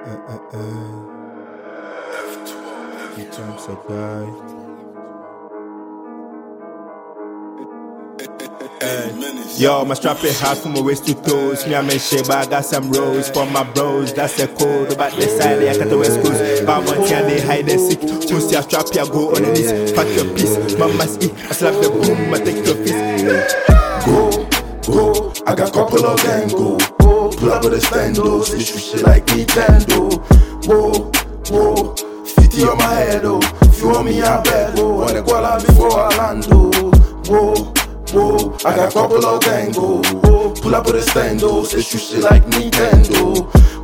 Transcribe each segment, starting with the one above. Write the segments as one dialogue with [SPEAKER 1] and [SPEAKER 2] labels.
[SPEAKER 1] Good times I die. Yo, my strap it hard from my waist to toes. Me, I'm in shape, but I got some rolls for my bros. That's a code. About the side, I got the West Coast. But one thing, they hide and sick. Pussy, I strap here, go on the knees. Fuck your piece, mama's eat. I slap the boom, I take your fist.
[SPEAKER 2] Go, I got couple of gang go. Pull up with the standos, they shoot shit like Nintendo. Whoa, 50 on my head, oh. If you want me, I bet, go. Wanna go out before Orlando. Whoa, I got couple of gang go. Pull up with the standos, they shoot shit like Nintendo.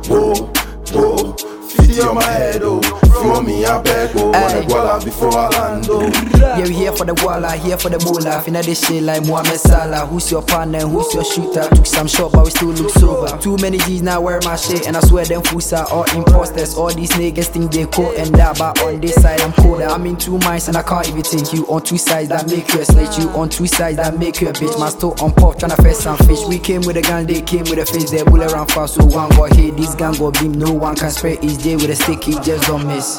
[SPEAKER 2] Whoa, 50 on my head, oh. If you want me, I bet, go. Wanna go out before Orlando.
[SPEAKER 3] Yeah, we here for the walla, here for the moolah. Finna this shit like Mohamed Salah. Who's your partner, who's your shooter? Took some shot but we still look sober. Too many G's now wear my shit. And I swear them fools are all imposters. All these niggas think they cool and that. But on this side I'm colder. I'm in two minds and I can't even think. You on two sides that make you a snitch. You on two sides that make you a bitch. My store on pop tryna fetch some fish. We came with a gun, they came with a face. They bull around fast so one got hit. This gun got beam, no one can spray each day with a stick, he just don't miss.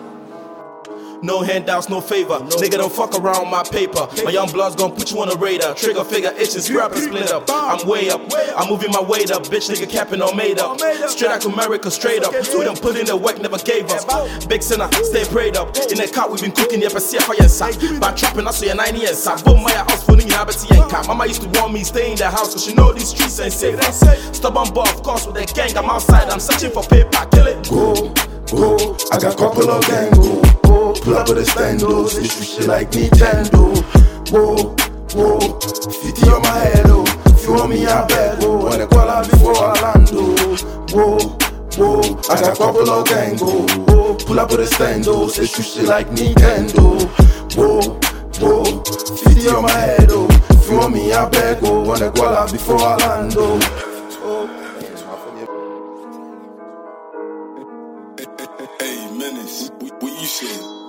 [SPEAKER 1] No handouts, no favor. Nigga, don't fuck around my paper. My young blood's gon' put you on the radar. Trigger figure itching, scrap and split up. I'm way up, I'm moving my weight up. Bitch, nigga, capping all made up. Straight out to America, straight up. We done put in the work, never gave up. Big sinner, stay prayed up. In the car, we been cooking, yeah, but see if I inside. By trapping, I saw your 90 inside. Boom, my house, phoning you, but ain't cap. Mama used to want me stay in the house, cause she know these streets ain't safe. Stubborn boy, of course, with the gang, I'm outside. I'm searching for paper, kill it.
[SPEAKER 2] Go, I got couple of gang go. Pull up with the standos, they shoot shit like Nintendo. Whoa, 50 on my head, oh. If you want me, I bet, go. Wanna go out before Orlando. Whoa, I got couple of gang go. Pull up with the standos, they shoot shit like Nintendo. Whoa, 50 on my head, oh. If you want me, I bet, go. Wanna go out before Orlando.
[SPEAKER 4] Hey, Menace, what you say?